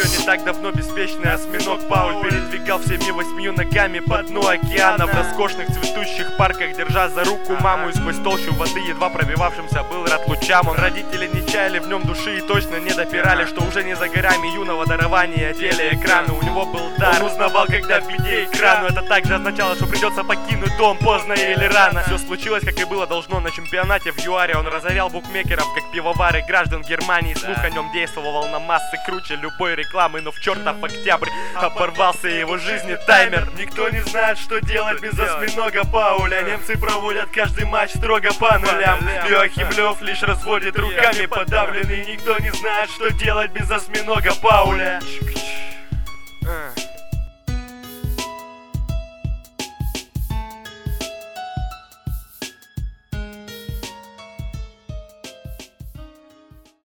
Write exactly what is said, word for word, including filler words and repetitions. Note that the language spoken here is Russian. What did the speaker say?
Еще не так давно беспечный осьминог Пауль передвигал всеми восьмью ногами по дну океана, в роскошных цветущих парках, держа за руку маму, и сквозь толщу воды едва пробивавшимся был рад лучам. Он родители не чаяли в нем души и точно не допирали, что уже не за горами юного дарования телеэкрана. У него был дар, он узнавал, когда в виде экрану. Это также означало, что придется покинуть дом поздно или рано. Все случилось, как и было должно на чемпионате в ЮАРе. Он разорял букмекеров, как пивовары граждан Германии. Слух о нем действовал на массы круче любой рекламы, но в чертов октябрь оборвался его жизни таймер. Никто не знает, что делать без осьминога Пауля. Немцы проводят каждый матч строго по нулям. Йоахим Лёв лишь разводит руками подавленный. Никто не знает, что делать без осьминога Пауля.